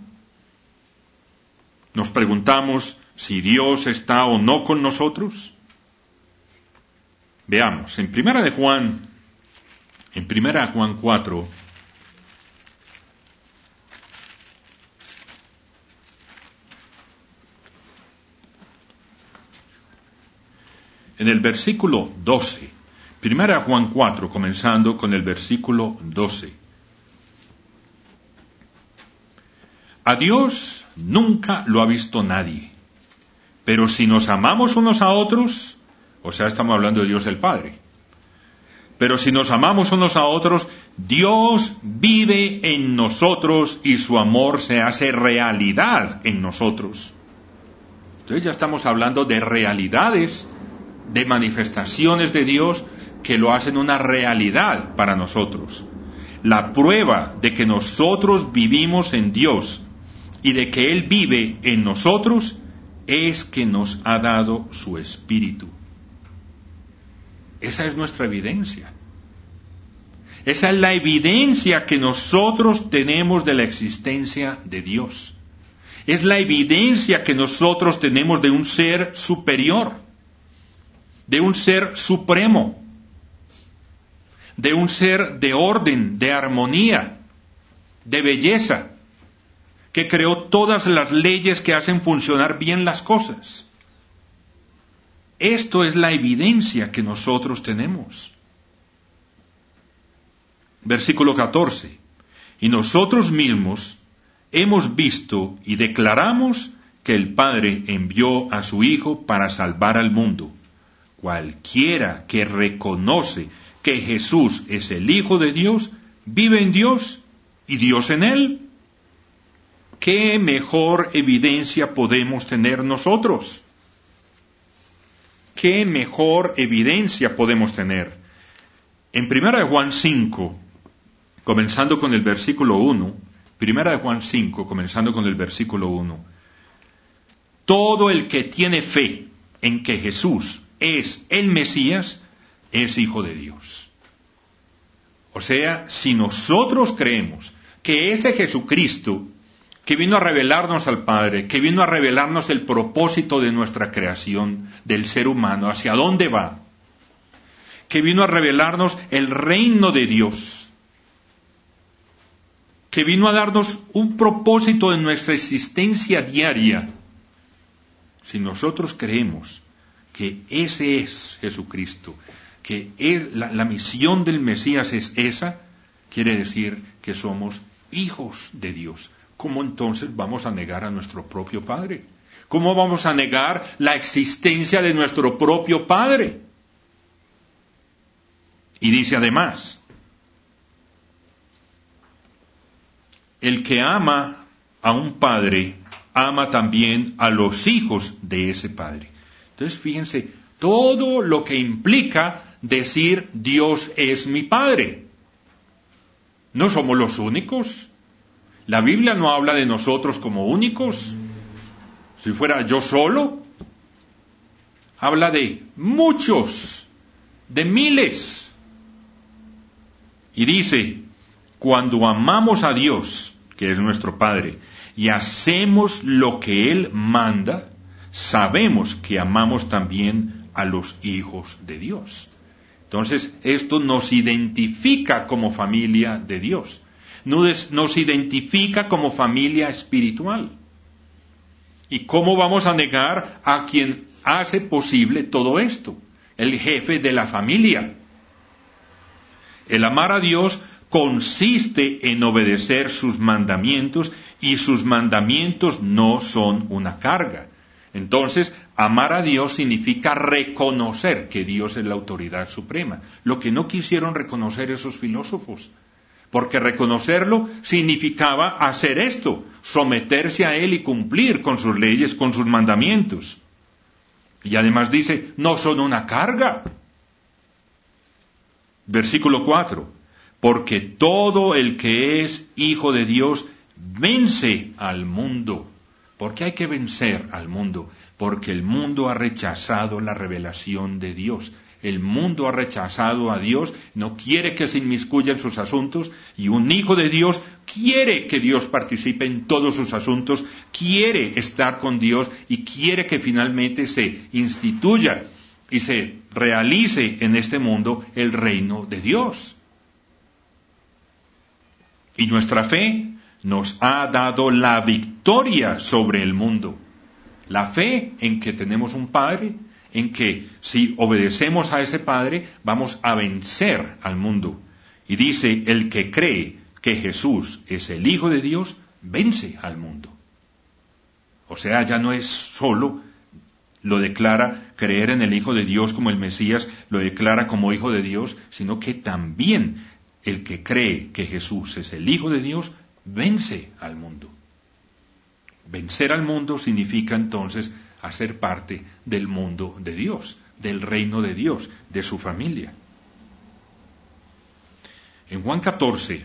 nos preguntamos si Dios está o no con nosotros. Veamos, en Primera de Juan 4, en el versículo 12, Primera de Juan 4, comenzando con el versículo 12. A Dios nunca lo ha visto nadie, pero si nos amamos unos a otros, o sea, estamos hablando de Dios el Padre, pero si nos amamos unos a otros, Dios vive en nosotros y su amor se hace realidad en nosotros. Entonces ya estamos hablando de realidades, de manifestaciones de Dios que lo hacen una realidad para nosotros. La prueba de que nosotros vivimos en Dios y de que Él vive en nosotros es que nos ha dado su Espíritu. Esa es nuestra evidencia. Esa es la evidencia que nosotros tenemos de la existencia de Dios. Es la evidencia que nosotros tenemos de un ser superior, de un ser supremo, de un ser de orden, de armonía, de belleza, que creó todas las leyes que hacen funcionar bien las cosas. Esto es la evidencia que nosotros tenemos. Versículo 14. Y nosotros mismos hemos visto y declaramos que el Padre envió a su Hijo para salvar al mundo. Cualquiera que reconoce que Jesús es el Hijo de Dios, vive en Dios y Dios en él. ¿Qué mejor evidencia podemos tener nosotros? ¿Qué mejor evidencia podemos tener? En 1 Juan 5, comenzando con el versículo 1, 1 Juan 5, comenzando con el versículo 1, todo el que tiene fe en que Jesús es el Mesías, es hijo de Dios. O sea, si nosotros creemos que ese Jesucristo que vino a revelarnos al Padre, que vino a revelarnos el propósito de nuestra creación, del ser humano, hacia dónde va, que vino a revelarnos el reino de Dios, que vino a darnos un propósito en nuestra existencia diaria. Si nosotros creemos que ese es Jesucristo, que la misión del Mesías es esa, quiere decir que somos hijos de Dios. ¿Cómo entonces vamos a negar a nuestro propio Padre? ¿Cómo vamos a negar la existencia de nuestro propio Padre? Y dice además, el que ama a un padre, ama también a los hijos de ese padre. Entonces fíjense, todo lo que implica decir Dios es mi Padre. No somos los únicos. La Biblia no habla de nosotros como únicos. Si fuera yo solo, habla de muchos, de miles. Y dice, cuando amamos a Dios, que es nuestro Padre, y hacemos lo que Él manda, sabemos que amamos también a los hijos de Dios. Entonces, esto nos identifica como familia de Dios. Nos identifica como familia espiritual. ¿Y cómo vamos a negar a quien hace posible todo esto? El jefe de la familia. El amar a Dios consiste en obedecer sus mandamientos, y sus mandamientos no son una carga. Entonces, amar a Dios significa reconocer que Dios es la autoridad suprema, lo que no quisieron reconocer esos filósofos, porque reconocerlo significaba hacer esto, someterse a Él y cumplir con sus leyes, con sus mandamientos. Y además dice, no son una carga. Versículo 4, porque todo el que es hijo de Dios vence al mundo. ¿Por qué hay que vencer al mundo? Porque el mundo ha rechazado la revelación de Dios. El mundo ha rechazado a Dios, no quiere que se inmiscuya en sus asuntos, y un hijo de Dios quiere que Dios participe en todos sus asuntos, quiere estar con Dios y quiere que finalmente se instituya y se realice en este mundo el reino de Dios. Y nuestra fe nos ha dado la victoria sobre el mundo. La fe en que tenemos un Padre, en que si obedecemos a ese Padre, vamos a vencer al mundo. Y dice, el que cree que Jesús es el Hijo de Dios, vence al mundo. O sea, ya no es solo, lo declara creer en el Hijo de Dios como el Mesías, lo declara como Hijo de Dios, sino que también el que cree que Jesús es el Hijo de Dios, vence al mundo. Vencer al mundo significa entonces hacer parte del mundo de Dios, del reino de Dios, de su familia. En Juan 14,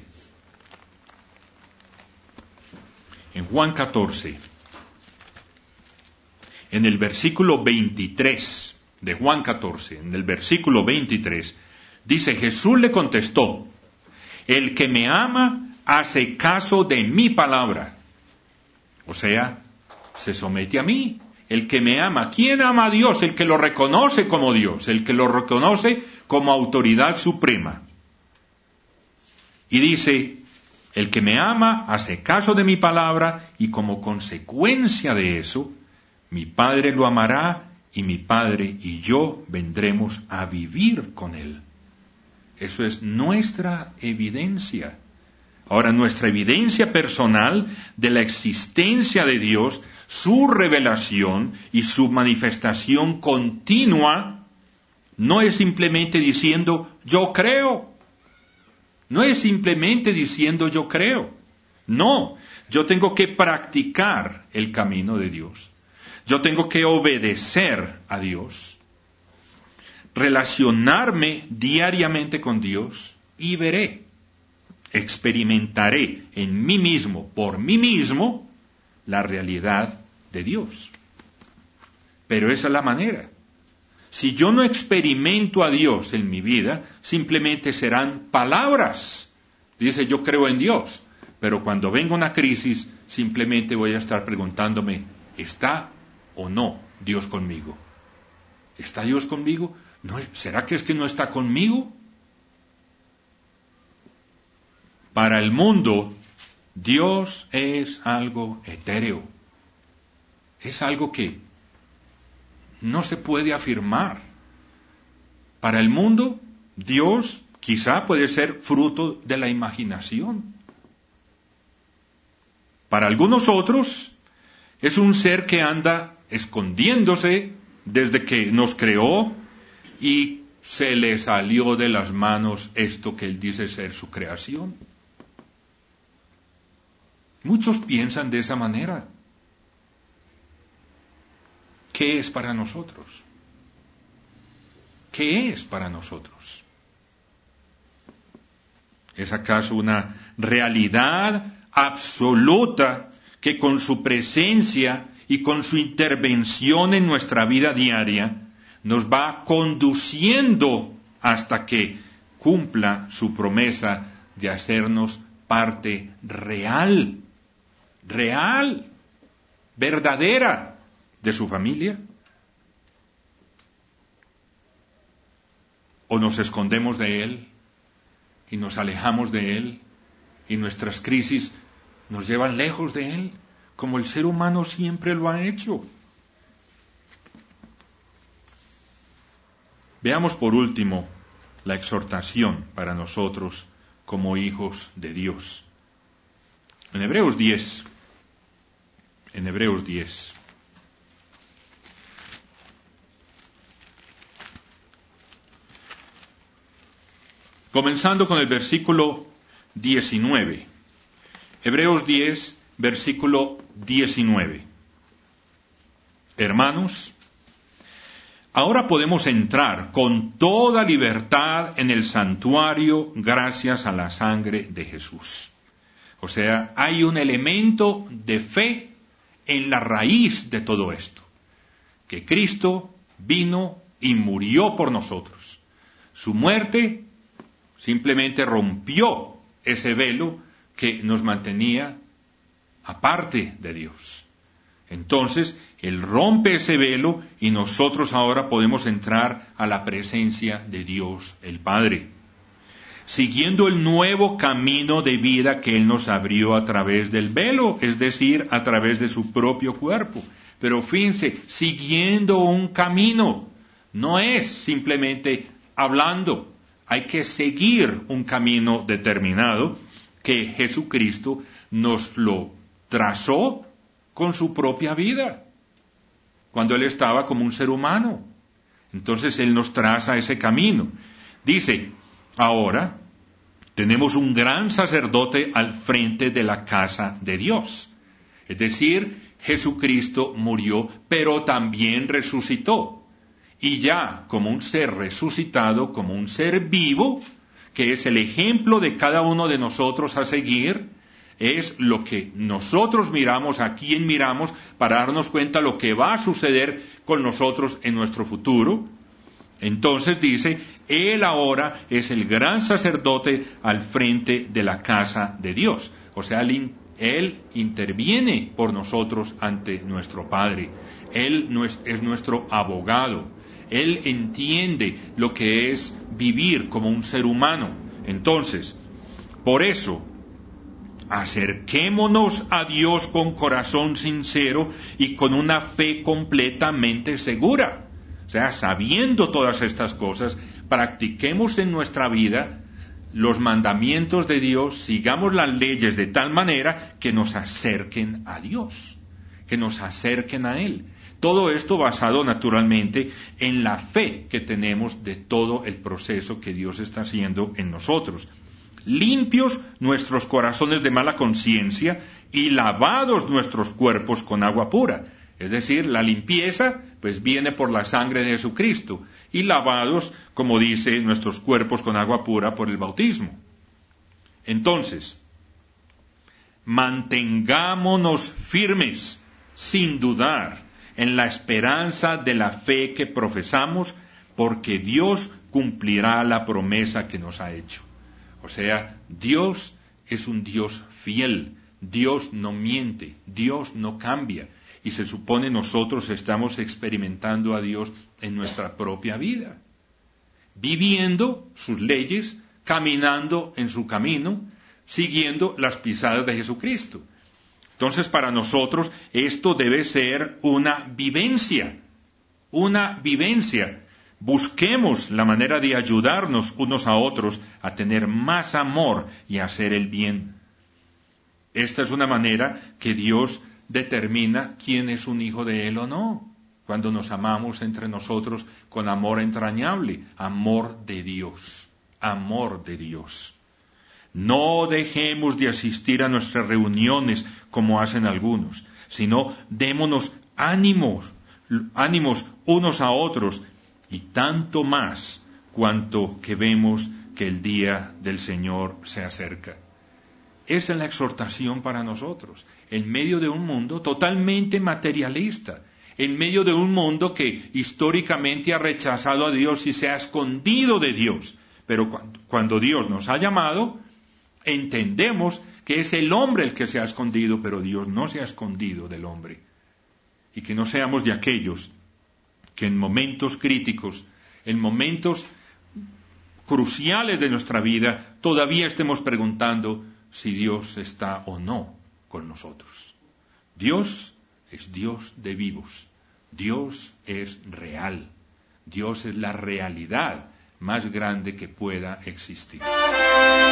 en el versículo 23 de Juan 14, en el versículo 23, dice, Jesús le contestó, el que me ama hace caso de mi palabra. O sea, se somete a mí. El que me ama. ¿Quién ama a Dios? El que lo reconoce como Dios, el que lo reconoce como autoridad suprema. Y dice, el que me ama hace caso de mi palabra, y como consecuencia de eso, mi Padre lo amará, y mi Padre y yo vendremos a vivir con él. Eso es nuestra evidencia. Ahora, nuestra evidencia personal de la existencia de Dios, su revelación y su manifestación continua, no es simplemente diciendo, yo creo. No es simplemente diciendo, yo creo. No, yo tengo que practicar el camino de Dios. Yo tengo que obedecer a Dios, relacionarme diariamente con Dios y experimentaré en mí mismo, por mí mismo, la realidad de Dios. Pero esa es la manera. Si yo no experimento a Dios en mi vida, simplemente serán palabras. Dice, yo creo en Dios. Pero cuando venga una crisis, simplemente voy a estar preguntándome, ¿está o no Dios conmigo? ¿Está Dios conmigo? No, ¿será que es que no está conmigo? Para el mundo, Dios es algo etéreo. Es algo que no se puede afirmar. Para el mundo, Dios quizá puede ser fruto de la imaginación. Para algunos otros, es un ser que anda escondiéndose desde que nos creó y se le salió de las manos esto que Él dice ser su creación. Muchos piensan de esa manera. ¿Qué es para nosotros? ¿qué es para nosotros? ¿Es acaso una realidad absoluta que con su presencia y con su intervención en nuestra vida diaria nos va conduciendo hasta que cumpla su promesa de hacernos parte real, verdadera de su familia? ¿O nos escondemos de Él y nos alejamos de Él y nuestras crisis nos llevan lejos de Él, como el ser humano siempre lo ha hecho? Veamos por último la exhortación para nosotros como hijos de Dios. En Hebreos 10, comenzando con el versículo 19. Hebreos 10, versículo 19. Hermanos, ahora podemos entrar con toda libertad en el santuario gracias a la sangre de Jesús. O sea, hay un elemento de fe en la raíz de todo esto, que Cristo vino y murió por nosotros. Su muerte simplemente rompió ese velo que nos mantenía aparte de Dios. Entonces, Él rompe ese velo y nosotros ahora podemos entrar a la presencia de Dios el Padre, siguiendo el nuevo camino de vida que Él nos abrió a través del velo, es decir, a través de su propio cuerpo. Pero fíjense, siguiendo un camino, no es simplemente hablando, hay que seguir un camino determinado que Jesucristo nos lo trazó con su propia vida, cuando Él estaba como un ser humano. Entonces Él nos traza ese camino. Dice, ahora tenemos un gran sacerdote al frente de la casa de Dios. Es decir, Jesucristo murió, pero también resucitó. Y ya como un ser resucitado, como un ser vivo, que es el ejemplo de cada uno de nosotros a seguir, es lo que nosotros miramos, a quién miramos, para darnos cuenta lo que va a suceder con nosotros en nuestro futuro. Entonces dice, Él ahora es el gran sacerdote al frente de la casa de Dios. O sea, Él interviene por nosotros ante nuestro Padre. Él es nuestro abogado. Él entiende lo que es vivir como un ser humano. Entonces, por eso, acerquémonos a Dios con corazón sincero y con una fe completamente segura. O sea, sabiendo todas estas cosas, practiquemos en nuestra vida los mandamientos de Dios, sigamos las leyes de tal manera que nos acerquen a Dios, que nos acerquen a Él. Todo esto basado naturalmente en la fe que tenemos de todo el proceso que Dios está haciendo en nosotros. Limpios nuestros corazones de mala conciencia y lavados nuestros cuerpos con agua pura. Es decir, la limpieza pues viene por la sangre de Jesucristo y lavados, como dice, nuestros cuerpos con agua pura por el bautismo. Entonces, mantengámonos firmes, sin dudar, en la esperanza de la fe que profesamos, porque Dios cumplirá la promesa que nos ha hecho. O sea, Dios es un Dios fiel, Dios no miente, Dios no cambia, y se supone nosotros estamos experimentando a Dios en nuestra propia vida, viviendo sus leyes, caminando en su camino, siguiendo las pisadas de Jesucristo. Entonces, para nosotros esto debe ser una vivencia. Busquemos la manera de ayudarnos unos a otros a tener más amor y a hacer el bien. Esta es una manera que Dios determina quién es un hijo de Él o no, cuando nos amamos entre nosotros con amor entrañable, amor de Dios. No dejemos de asistir a nuestras reuniones como hacen algunos, sino démonos ánimos unos a otros y tanto más cuanto que vemos que el día del Señor se acerca. Esa es la exhortación para nosotros, en medio de un mundo totalmente materialista, en medio de un mundo que históricamente ha rechazado a Dios y se ha escondido de Dios. Pero cuando Dios nos ha llamado, entendemos que es el hombre el que se ha escondido, pero Dios no se ha escondido del hombre. Y que no seamos de aquellos que en momentos críticos, en momentos cruciales de nuestra vida, todavía estemos preguntando si Dios está o no con nosotros. Dios es Dios de vivos. Dios es real. Dios es la realidad más grande que pueda existir.